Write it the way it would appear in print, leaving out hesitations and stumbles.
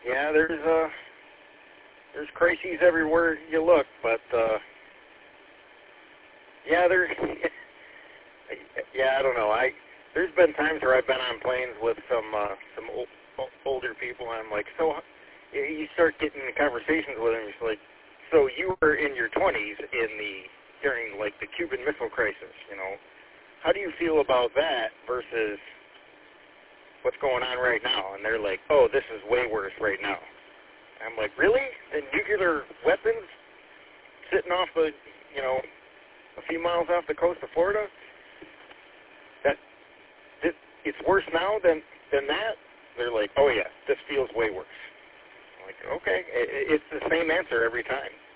Yeah, there's crises everywhere you look, but yeah, yeah, I don't know. There's been times where I've been on planes with some older people, and I'm like, so you start getting in conversations with them. It's like, so you were in your 20s during like the Cuban Missile Crisis, you know? How do you feel about that versus what's going on right now? And they're like, oh, this is way worse right now. I'm like, really? The nuclear weapons sitting off a few miles off the coast of Florida? It's worse now than that? They're like, oh yeah, this feels way worse. I'm like, okay, it's the same answer every time.